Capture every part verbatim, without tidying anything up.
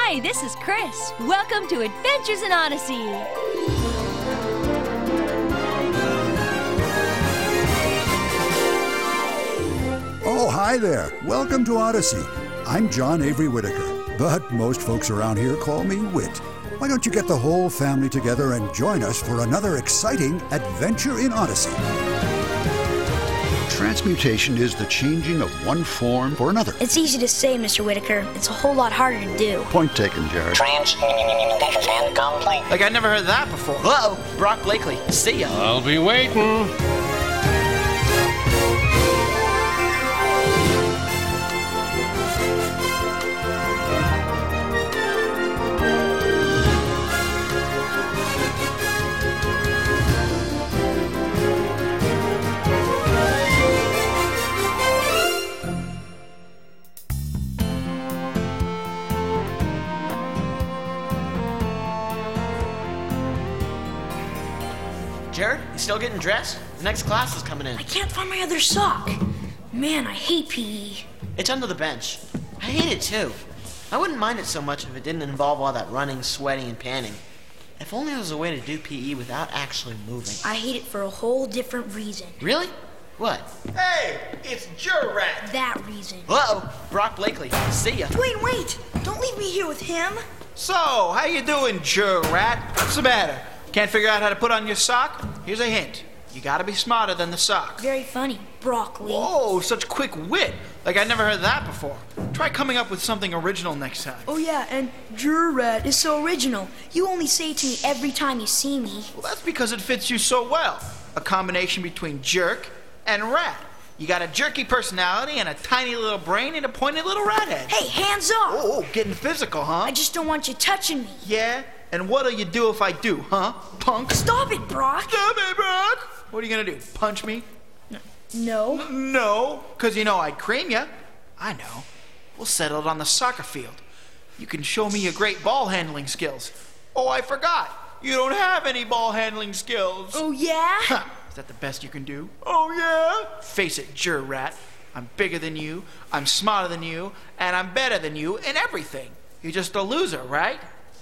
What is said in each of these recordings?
Hi, this is Chris. Welcome to Adventures in Odyssey. Oh, hi there. Welcome to Odyssey. I'm John Avery Whitaker, but most folks around here call me Whit. Why don't you get the whole family together and join us for another exciting adventure in Odyssey? Transmutation is the changing of one form for another. It's easy to say, Mister Whitaker. It's a whole lot harder to do. Point taken, Jared. Transmutation complete. Like I never heard that before. Uh-oh, Brock Blakely. See ya. I'll be waiting. Jared, you still getting dressed? The next class is coming in. I can't find my other sock. Man, I hate P E. It's under the bench. I hate it too. I wouldn't mind it so much if it didn't involve all that running, sweating, and panting. If only there was a way to do P E without actually moving. I hate it for a whole different reason. Really? What? Hey, it's Jurat. That reason. Uh-oh, Brock Blakely. See ya. Wait, wait! Don't leave me here with him. So, how you doing, Jurat? What's the matter? Can't figure out how to put on your sock? Here's a hint. You gotta be smarter than the sock. Very funny, broccoli. Whoa, such quick wit. Like I never heard that before. Try coming up with something original next time. Oh yeah, and Jurat is so original. You only say it to me every time you see me. Well, that's because it fits you so well. A combination between jerk and rat. You got a jerky personality and a tiny little brain and a pointed little rat head. Hey, hands off! Oh, oh, getting physical, huh? I just don't want you touching me. Yeah? And what'll you do if I do, huh? Punk? Stop it, Brock! Stop it, Brock! What are you gonna do? Punch me? No. No, because you know I'd cream you. I know. We'll settle it on the soccer field. You can show me your great ball handling skills. Oh, I forgot. You don't have any ball handling skills. Oh yeah? Huh. Is that the best you can do? Oh, yeah? Face it, Jurat. I'm bigger than you, I'm smarter than you, and I'm better than you in everything. You're just a loser, right?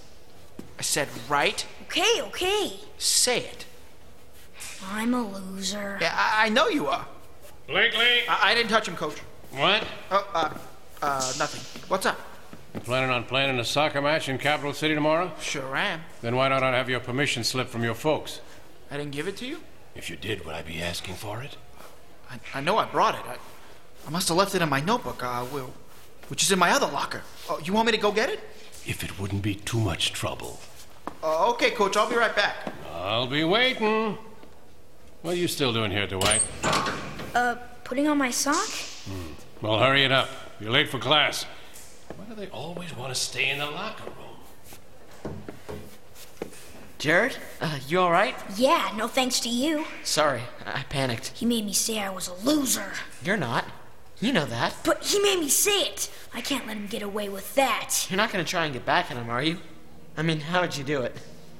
I said right. Okay, okay. Say it. I'm a loser. Yeah, I, I know you are. Blakely? I, I didn't touch him, Coach. What? Oh, uh, uh, nothing. What's up? You planning on playing a soccer match in Capital City tomorrow? Sure am. Then why don't I have your permission slip from your folks? I didn't give it to you? If you did, would I be asking for it? I, I know I brought it. I, I must have left it in my notebook, uh, will, which is in my other locker. Oh, you want me to go get it? If it wouldn't be too much trouble. Uh, okay, Coach, I'll be right back. I'll be waiting. What are you still doing here, Dwight? Uh, putting on my sock? Hmm. Well, hurry it up. You're late for class. Why do they always want to stay in the locker room? Jared, uh, you all right? Yeah, no thanks to you. Sorry, I panicked. He made me say I was a loser. You're not. You know that. But he made me say it. I can't let him get away with that. You're not going to try and get back at him, are you? I mean, how would you do it?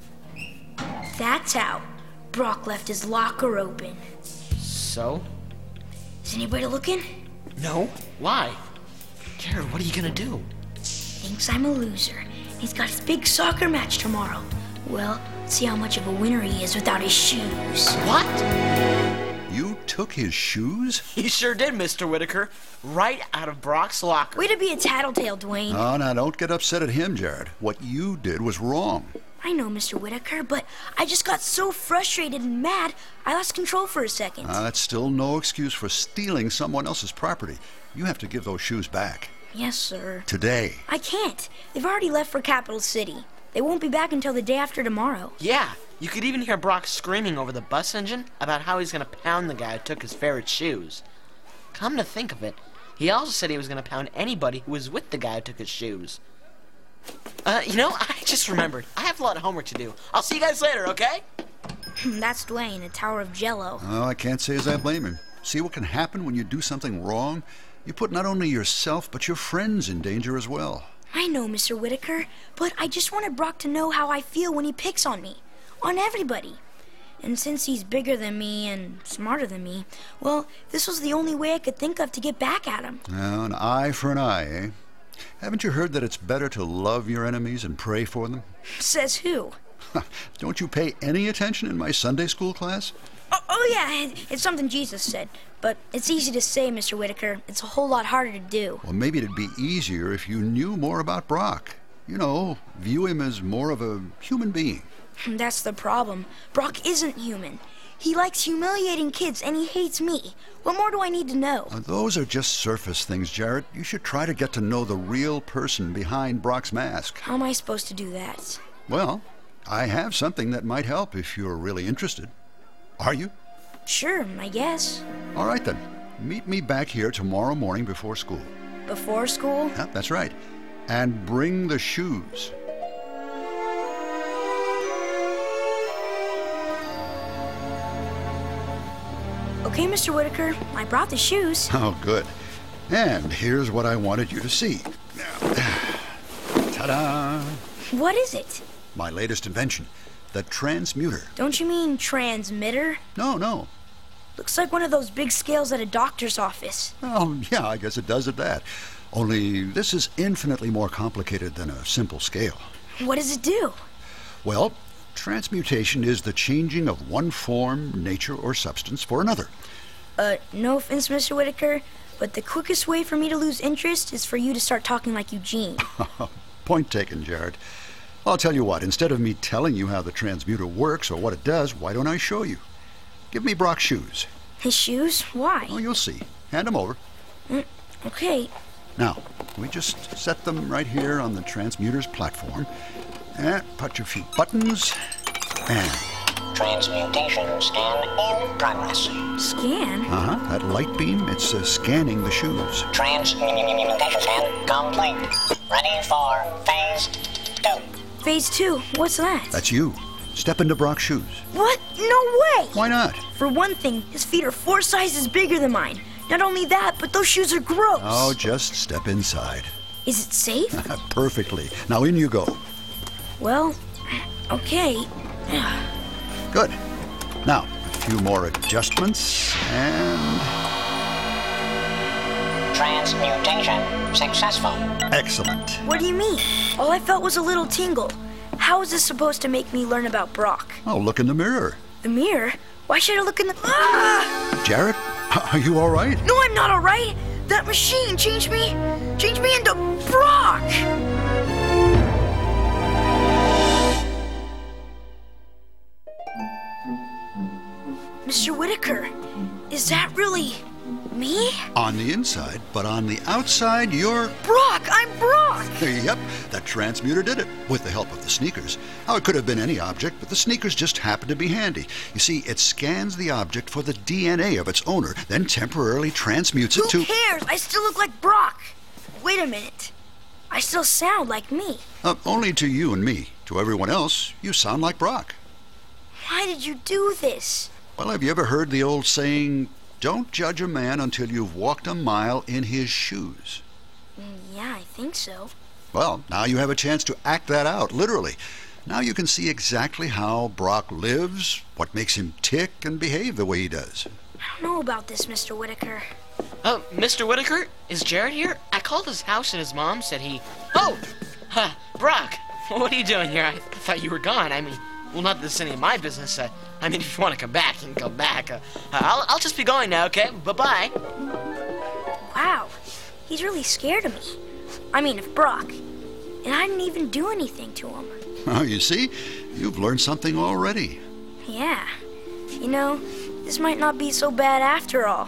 That's how. Brock left his locker open. So? Is anybody looking? No. Why? Jared, what are you going to do? Thinks I'm a loser. He's got his big soccer match tomorrow. Well, let's see how much of a winner he is without his shoes. What? You took his shoes? He sure did, Mister Whitaker. Right out of Brock's locker. Way to be a tattletale, Dwayne. Oh, now don't get upset at him, Jared. What you did was wrong. I know, Mister Whitaker, but I just got so frustrated and mad, I lost control for a second. Uh, that's still no excuse for stealing someone else's property. You have to give those shoes back. Yes, sir. Today. I can't. They've already left for Capital City. They won't be back until the day after tomorrow. Yeah, you could even hear Brock screaming over the bus engine about how he's going to pound the guy who took his favorite shoes. Come to think of it, he also said he was going to pound anybody who was with the guy who took his shoes. Uh, you know, I just remembered. I have a lot of homework to do. I'll see you guys later, okay? That's Dwayne, a tower of jello. Oh, I can't say as I blame him. See what can happen when you do something wrong? You put not only yourself, but your friends in danger as well. I know, Mister Whitaker, but I just wanted Brock to know how I feel when he picks on me. On everybody. And since he's bigger than me and smarter than me, well, this was the only way I could think of to get back at him. Now, an eye for an eye, eh? Haven't you heard that it's better to love your enemies and pray for them? Says who? Don't you pay any attention in my Sunday school class? Oh, oh yeah, it- it's something Jesus said. But it's easy to say, Mister Whitaker. It's a whole lot harder to do. Well, maybe it'd be easier if you knew more about Brock. You know, view him as more of a human being. That's the problem. Brock isn't human. He likes humiliating kids, and he hates me. What more do I need to know? Uh, those are just surface things, Jarrett. You should try to get to know the real person behind Brock's mask. How am I supposed to do that? Well, I have something that might help if you're really interested. Are you? Sure, I guess. All right, then. Meet me back here tomorrow morning before school. Before school? Yeah, that's right. And bring the shoes. Okay, Mister Whitaker, I brought the shoes. Oh, good. And here's what I wanted you to see. Ta-da! What is it? My latest invention, the transmuter. Don't you mean transmitter? No, no. Looks like one of those big scales at a doctor's office. Oh, yeah, I guess it does at that. Only this is infinitely more complicated than a simple scale. What does it do? Well, transmutation is the changing of one form, nature, or substance for another. Uh, no offense, Mister Whitaker, but the quickest way for me to lose interest is for you to start talking like Eugene. Point taken, Jared. I'll tell you what, instead of me telling you how the transmuter works or what it does, why don't I show you? Give me Brock's shoes. His shoes? Why? Oh, you'll see. Hand them over. Mm, okay. Now, we just set them right here on the transmuter's platform. And touch a few buttons. And... Transmutation scan in progress. Scan? Uh-huh, that light beam, it's uh, scanning the shoes. Transmutation scan complete. Ready for phase two. Phase two? What's that? That's you. Step into Brock's shoes. What? No way! Why not? For one thing, his feet are four sizes bigger than mine. Not only that, but those shoes are gross. Oh, just step inside. Is it safe? Perfectly. Now in you go. Well, okay. Good. Now, a few more adjustments, and... Transmutation successful. Excellent. What do you mean? All I felt was a little tingle. How is this supposed to make me learn about Brock? Oh, look in the mirror. The mirror? Why should I look in the... Ah! Jarrett, are you all right? No, I'm not all right. That machine changed me... changed me into Brock! Mister Whitaker, is that really me? On the inside, but on the outside, you're... Brock! I'm Brock! Yep, that transmuter did it, with the help of the sneakers. Now, it could have been any object, but the sneakers just happened to be handy. You see, it scans the object for the D N A of its owner, then temporarily transmutes it to... Who cares? I still look like Brock. Wait a minute. I still sound like me. Uh, only to you and me. To everyone else, you sound like Brock. Why did you do this? Well, have you ever heard the old saying, don't judge a man until you've walked a mile in his shoes? Yeah, I think so. Well, now you have a chance to act that out, literally. Now you can see exactly how Brock lives, what makes him tick and behave the way he does. I don't know about this, Mister Whitaker. Oh, Mister Whitaker? Is Jared here? I called his house and his mom said he... Oh! Huh, Brock! What are you doing here? I thought you were gone. I mean, well, not that this is any of my business. Uh, I mean, if you want to come back, you can come back. Uh, I'll, I'll just be going now, okay? Bye-bye. Wow, he's really scared of me. I mean, of Brock. And I didn't even do anything to him. Oh, you see? You've learned something already. Yeah. You know, this might not be so bad after all.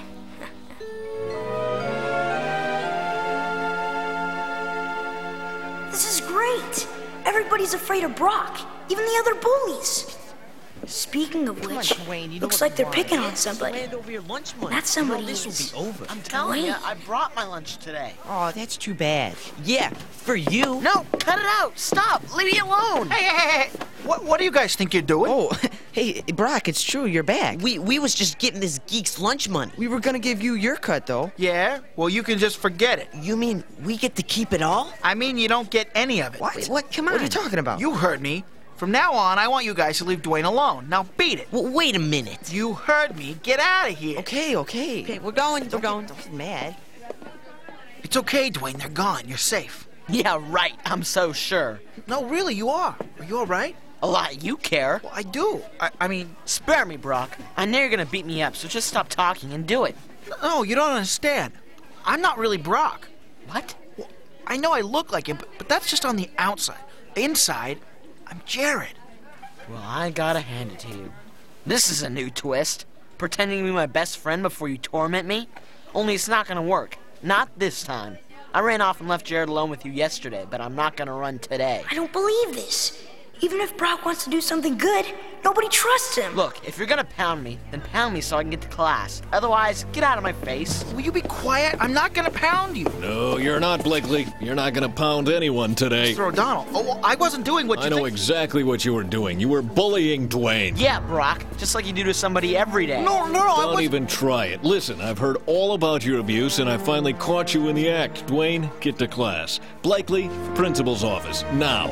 This is great. Everybody's afraid of Brock, even the other bullies. Speaking of which, Come on, Dwayne, you know looks what like they're you picking want. on somebody. Hand over your lunch money. That somebody You know, this is- will be over. I'm telling you, Dwayne. I brought my lunch today. Oh, that's too bad. Yeah, for you. No, cut it out. Stop. Leave me alone. Hey, hey, hey, hey. What, what do you guys think you're doing? Oh, hey, Brock, it's true, you're back. We we was just getting this geek's lunch money. We were gonna give you your cut, though. Yeah? Well, you can just forget it. You mean we get to keep it all? I mean, you don't get any of it. What? What? Come on. What are you talking about? You heard me. From now on, I want you guys to leave Dwayne alone. Now beat it. Well, wait a minute. You heard me. Get out of here. Okay, okay. Okay, we're going. We're going. Don't get mad. It's okay, Dwayne. They're gone. You're safe. Yeah, right. I'm so sure. No, really, you are. Are you all right? A lot you care. Well, I do. I, I mean, Spare me, Brock. I know you're gonna beat me up, so just stop talking and do it. no, you don't understand. I'm not really Brock. What? Well, I know I look like him, but, but that's just on the outside. Inside, I'm Jared. Well, I gotta hand it to you. This is a new twist. Pretending to be my best friend before you torment me? Only it's not gonna work. Not this time. I ran off and left Jared alone with you yesterday, but I'm not gonna run today. I don't believe this. Even if Brock wants to do something good, nobody trusts him. Look, if you're gonna pound me, then pound me so I can get to class. Otherwise, get out of my face. Will you be quiet? I'm not gonna pound you. No, you're not, Blakely. You're not gonna pound anyone today. Mister O'Donnell. Oh, well, I wasn't doing what you I know think- exactly what you were doing. You were bullying Dwayne. Yeah, Brock. Just like you do to somebody every day. No, no, no, I Don't wasn't. even try it. Listen, I've heard all about your abuse, and I finally caught you in the act. Dwayne, get to class. Blakely, principal's office. Now.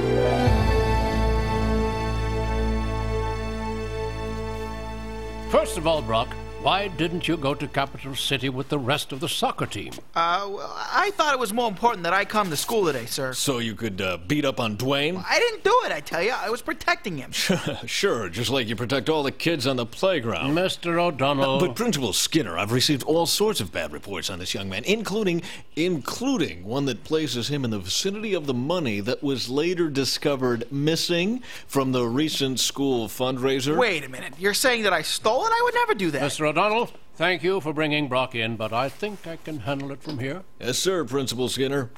First of all, Brock, why didn't you go to Capital City with the rest of the soccer team? Uh, well, I thought it was more important that I come to school today, sir. So you could uh, beat up on Dwayne? I didn't do it, I tell you. I was protecting him. Sure, just like you protect all the kids on the playground. Mister O'Donnell. But Principal Skinner, I've received all sorts of bad reports on this young man, including, including one that places him in the vicinity of the money that was later discovered missing from the recent school fundraiser. Wait a minute. You're saying that I stole it? I would never do that. Mister O'Donnell, thank you for bringing Brock in, but I think I can handle it from here. Yes, sir, Principal Skinner.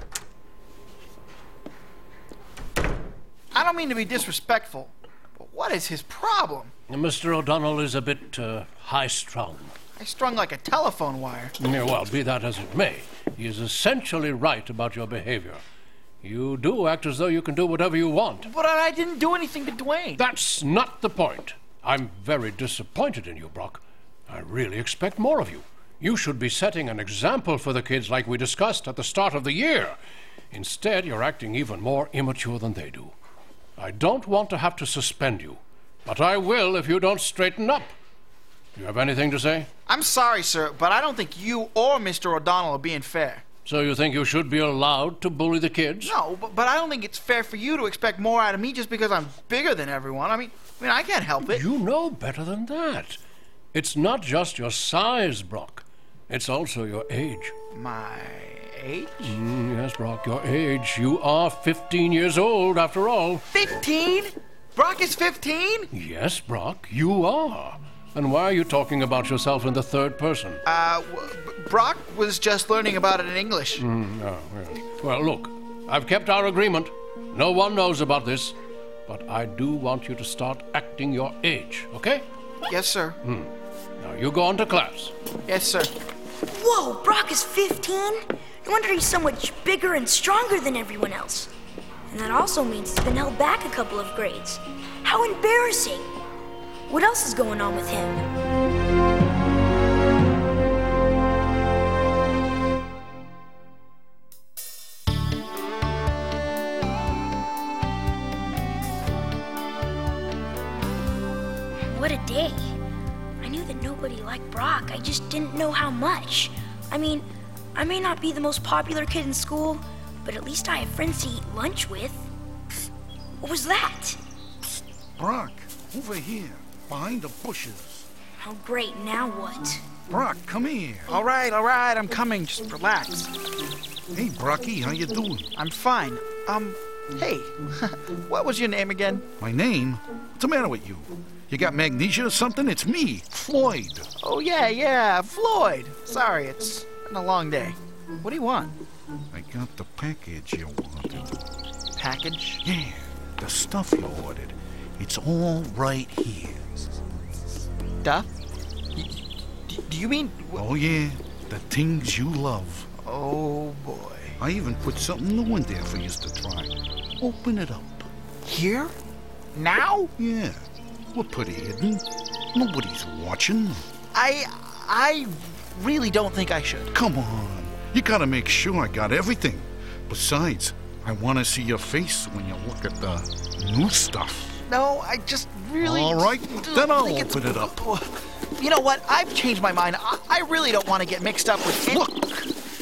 I don't mean to be disrespectful, but what is his problem? Mister O'Donnell is a bit uh, high-strung. I strung like a telephone wire. Yeah, well, be that as it may, he is essentially right about your behavior. You do act as though you can do whatever you want. But I didn't do anything to Dwayne. That's not the point. I'm very disappointed in you, Brock. I really expect more of you. You should be setting an example for the kids like we discussed at the start of the year. Instead, you're acting even more immature than they do. I don't want to have to suspend you, but I will if you don't straighten up. Do you have anything to say? I'm sorry, sir, but I don't think you or Mister O'Donnell are being fair. So you think you should be allowed to bully the kids? No, but, but I don't think it's fair for you to expect more out of me just because I'm bigger than everyone. I mean, I mean, I can't help it. You know better than that. It's not just your size, Brock. It's also your age. My age? Mm, yes, Brock, your age. You are fifteen years old, after all. Fifteen? Brock is fifteen? Yes, Brock, you are. And why are you talking about yourself in the third person? Uh, w- Brock was just learning about it in English. Mm, oh, yeah. Well, look, I've kept our agreement. No one knows about this. But I do want you to start acting your age, okay? Yes, sir. Hmm. Now, you go on to class. Yes, sir. Whoa, Brock is fifteen? No wonder he's so much bigger and stronger than everyone else. And that also means he's been held back a couple of grades. How embarrassing. What else is going on with him? What a day. I knew that nobody liked Brock. I just didn't know how much. I mean, I may not be the most popular kid in school, but at least I have friends to eat lunch with. What was that? Brock, over here, behind the bushes. Oh, great. Now what? Brock, come here. All right, all right, I'm coming. Just relax. Hey, Brocky, how you doing? I'm fine. Um, hey, what was your name again? My name? What's the matter with you? You got magnesia or something? It's me, Floyd. Oh, yeah, yeah, Floyd. Sorry, it's been a long day. What do you want? I got the package you wanted. Package? Yeah, the stuff you ordered. It's all right here. Duh? Y- d- do you mean... Oh, yeah, the things you love. Oh, boy. I even put something new in there for you to try. Open it up. Here? Now? Yeah, we're pretty hidden. Nobody's watching. I... I really don't think I should. Come on. You gotta make sure I got everything. Besides, I want to see your face when you look at the new stuff. No, I just really... All right, don't then I'll think it's- open it up. You know what? I've changed my mind. I, I really don't want to get mixed up with... any- Look,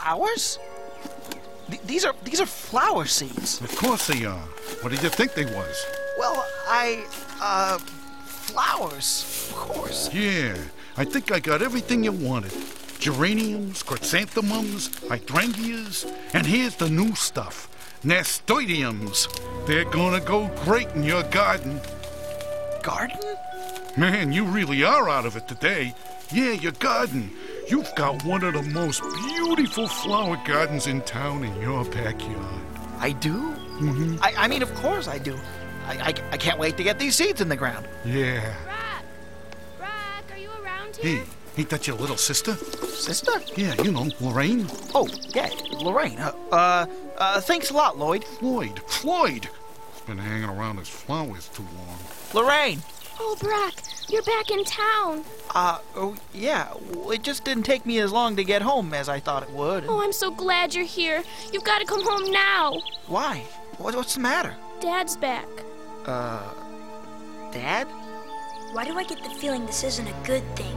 Flowers? Th- these are these are flower seeds. Of course they are. What did you think they was? Well, I uh flowers, of course. Yeah, I think I got everything you wanted. Geraniums, chrysanthemums, hydrangeas, and here's the new stuff. Nasturtiums. They're gonna go great in your garden. Garden? Man, you really are out of it today. Yeah, your garden. You've got one of the most beautiful flower gardens in town in your backyard. I do? Mm-hmm. I, I mean, of course I do. I, I, I can't wait to get these seeds in the ground. Yeah. Brock! Brock, are you around here? Hey, ain't that your little sister? Sister? Yeah, you know, Lorraine. Oh, yeah, Lorraine. Uh, uh, uh thanks a lot, Lloyd. Floyd. Floyd! Been hanging around his flowers too long. Lorraine! Oh, Brock, you're back in town. Uh, oh, yeah. Well, it just didn't take me as long to get home as I thought it would. Oh, I'm so glad you're here. You've got to come home now. Why? What, what's the matter? Dad's back. Uh, Dad? Why do I get the feeling this isn't a good thing?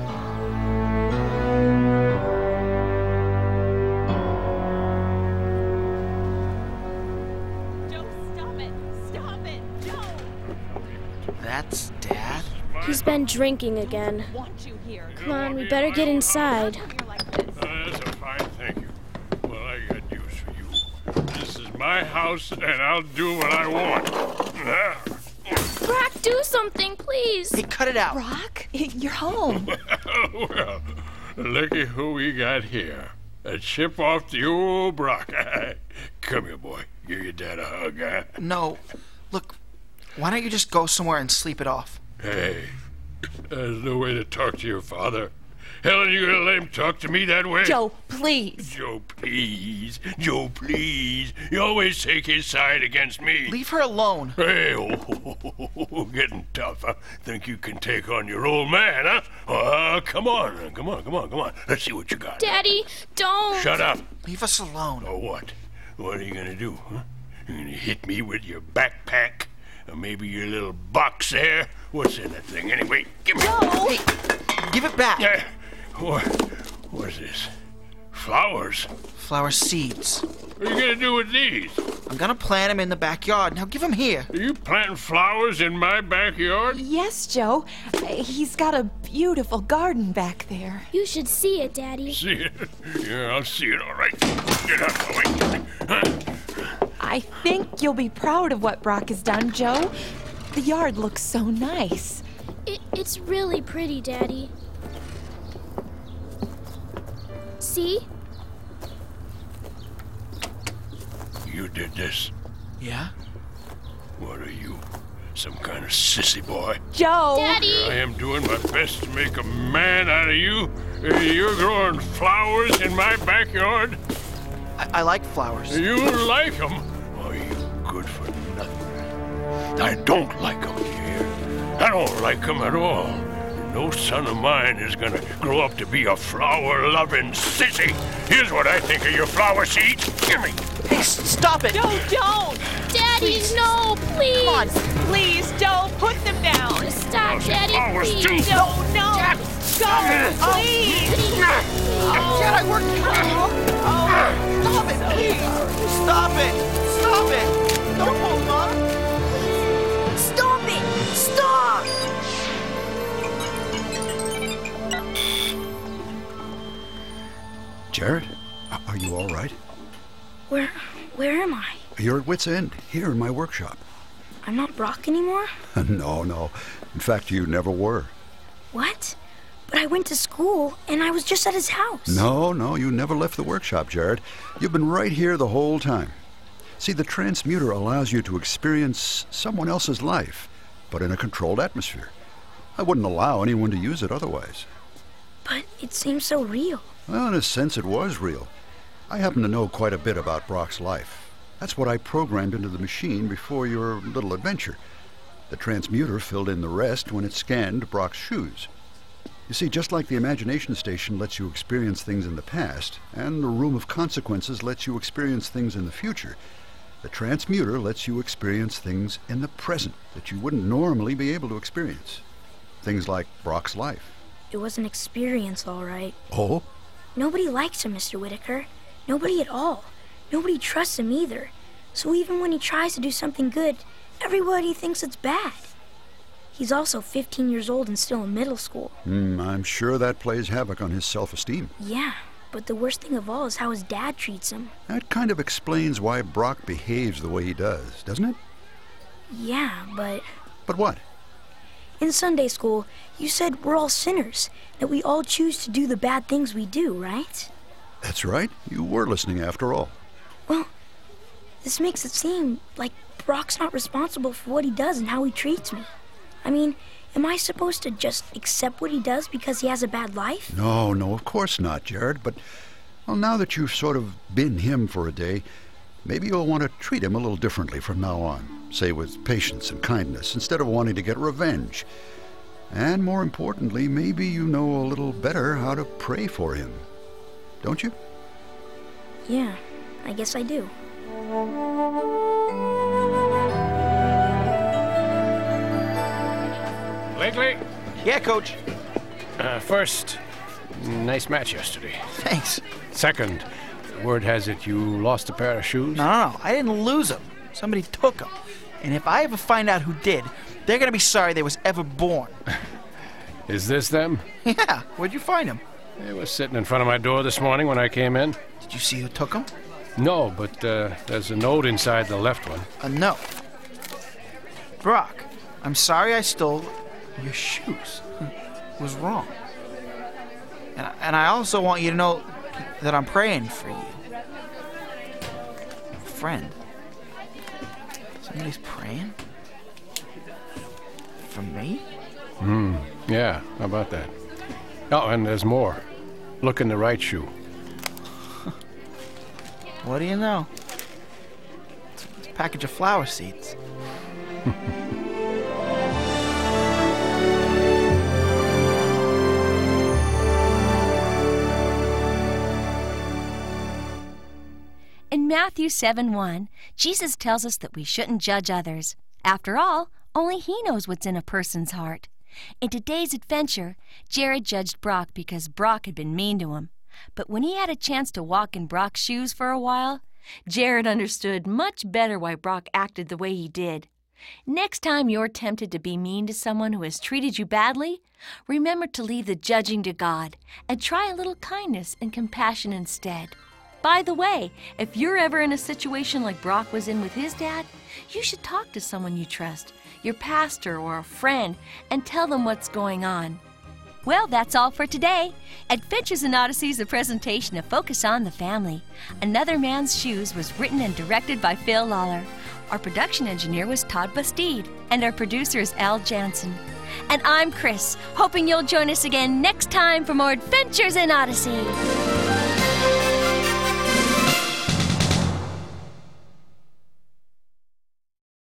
Joe, stop it! Stop it! Joe! That's Dad? He's been drinking again. I want you here. Come on, we better get inside. Come here like this. Uh, that's a fine thank you. Well, I got news for you. This is my house, and I'll do what I want. Ah. Brock, do something, please. Hey, cut it out. Brock, you're home. Well, looky who we got here. A chip off the old Brock. Come here, boy. Give your dad a hug, huh? No. Look, why don't you just go somewhere and sleep it off? Hey, there's no way to talk to your father. Helen, you gonna let him talk to me that way? Joe, please. Joe, please. Joe, please. You always take his side against me. Leave her alone. Hey, oh, getting tough, huh? Think you can take on your old man, huh? Uh, come on, come on, come on, come on. Let's see what you got. Daddy, don't. Shut up. Leave us alone. Or what? What are you gonna do, huh? You gonna hit me with your backpack? Or maybe your little box there? What's in that thing anyway? Give me. Joe! Hey, give it back. Yeah. What? What's this? Flowers? Flower seeds. What are you gonna do with these? I'm gonna plant them in the backyard. Now give them here. Are you planting flowers in my backyard? Yes, Joe. Uh, He's got a beautiful garden back there. You should see it, Daddy. See it? Yeah, I'll see it, all right. Get out of the way. Huh? I think you'll be proud of what Brock has done, Joe. The yard looks so nice. It, it's really pretty, Daddy. See? You did this? Yeah? What are you? Some kind of sissy boy? Joe! Daddy! I am doing my best to make a man out of you. Uh, You're growing flowers in my backyard? I, I like flowers. You like them? Oh, you good for nothing. I don't like them, you hear? I don't like them at all. No son of mine is gonna grow up to be a flower-loving sissy. Here's what I think of your flower seeds. Give me. Hey, s- stop it! Joe, don't! Daddy, no, please! Come on, please, Joe, put them down! Stop, Daddy, flowers, please! too. Joe, no! Joe, please! Dad, I worked hard. Oh, stop it, please! Stop it! Stop it! Don't pull, Mom! Stop it! Stop! Jared, a- are you all right? Where, where am I? You're at wit's end, here in my workshop. I'm not Brock anymore? No, no. In fact, you never were. What? But I went to school, and I was just at his house. No, no, you never left the workshop, Jared. You've been right here the whole time. See, the transmuter allows you to experience someone else's life, but in a controlled atmosphere. I wouldn't allow anyone to use it otherwise. But it seems so real. Well, in a sense, it was real. I happen to know quite a bit about Brock's life. That's what I programmed into the machine before your little adventure. The transmuter filled in the rest when it scanned Brock's shoes. You see, just like the imagination station lets you experience things in the past, and the room of consequences lets you experience things in the future, the transmuter lets you experience things in the present that you wouldn't normally be able to experience. Things like Brock's life. It was an experience, all right. Oh? Nobody likes him, Mister Whitaker. Nobody at all. Nobody trusts him either. So even when he tries to do something good, everybody thinks it's bad. He's also fifteen years old and still in middle school. Hmm, I'm sure that plays havoc on his self-esteem. Yeah, but the worst thing of all is how his dad treats him. That kind of explains why Brock behaves the way he does, doesn't it? Yeah, but... But what? In Sunday school, you said we're all sinners, that we all choose to do the bad things we do, right? That's right. You were listening after all. Well, this makes it seem like Brock's not responsible for what he does and how he treats me. I mean, am I supposed to just accept what he does because he has a bad life? No, no, of course not, Jared. But, well, now that you've sort of been him for a day, maybe you'll want to treat him a little differently from now on. Say with patience and kindness, instead of wanting to get revenge. And more importantly, maybe you know a little better how to pray for him. Don't you? Yeah, I guess I do. Blakely? Yeah, Coach. Uh, first, nice match yesterday. Thanks. Second, word has it you lost a pair of shoes? No, no, no. I didn't lose them. Somebody took them. And if I ever find out who did, they're going to be sorry they was ever born. Is this them? Yeah. Where'd you find them? They were sitting in front of my door this morning when I came in. Did you see who took them? No, but uh, there's a note inside the left one. A note? Brock, I'm sorry I stole your shoes. It was wrong. And, and I also want you to know that I'm praying for you. Friend. Somebody's praying? For me? Hmm, yeah, how about that? Oh, and there's more. Look in the right shoe. What do you know? It's, it's a package of flower seeds. In Matthew seven one, Jesus tells us that we shouldn't judge others. After all, only he knows what's in a person's heart. In today's adventure, Jared judged Brock because Brock had been mean to him. But when he had a chance to walk in Brock's shoes for a while, Jared understood much better why Brock acted the way he did. Next time you're tempted to be mean to someone who has treated you badly, remember to leave the judging to God and try a little kindness and compassion instead. By the way, if you're ever in a situation like Brock was in with his dad, you should talk to someone you trust, your pastor or a friend, and tell them what's going on. Well, that's all for today. Adventures in Odyssey is a presentation of Focus on the Family. Another Man's Shoes was written and directed by Phil Lawler. Our production engineer was Todd Bastide, and our producer is Al Jansen. And I'm Chris, hoping you'll join us again next time for more Adventures in Odyssey.